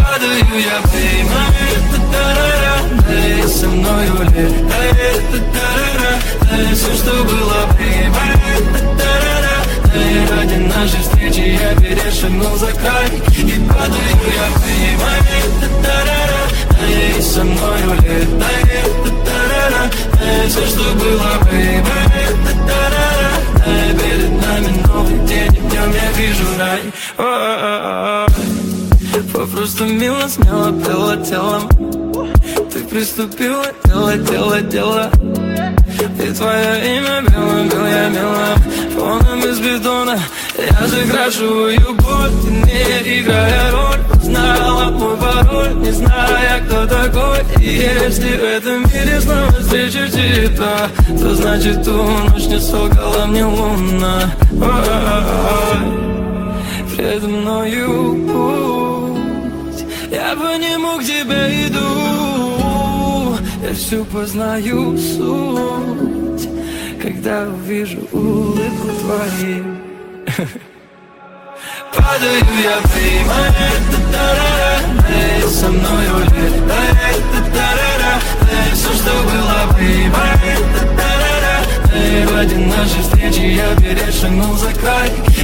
Падаю я, baby, эй, со мною летай, эй, все, что было, baby, эй, ради нашей встречи я перешагнул за край. И падаю я, baby, эй, со мною летай, эй, все, что было, baby, эй, перед нами новый день, и днем я вижу рай. Попросту мило, смело пела телом. Ты приступила, дело. И твое имя белым, бел я мелом. Фоном из бетона я закрашиваю боль. Ты не играя роль, знала мой пароль, не зная, кто такой. И если в этом мире снова встречу тебя, то значит ту ночь не солгала мне луна. Предо мною путь, я по нему к тебе иду. Я всю познаю суть, когда увижу улыбку твою. Падаю я, baby, эй, со мною летай, эй, все, что было, baby, эй, ради нашей встречи я перешагнул за край.